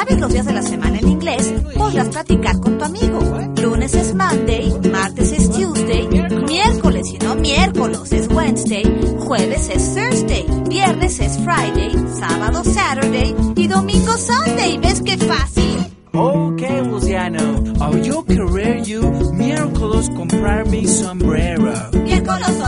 sabes los días de la semana en inglés, podrás platicar con tu amigo. Lunes es Monday, martes es Tuesday, miércoles y no miércoles es Wednesday, jueves es Thursday, viernes es Friday, sábado Saturday y domingo Sunday. ¿Ves qué fácil? Okay, Luciano. Yo querer you miércoles comprar mi sombrero. Miércoles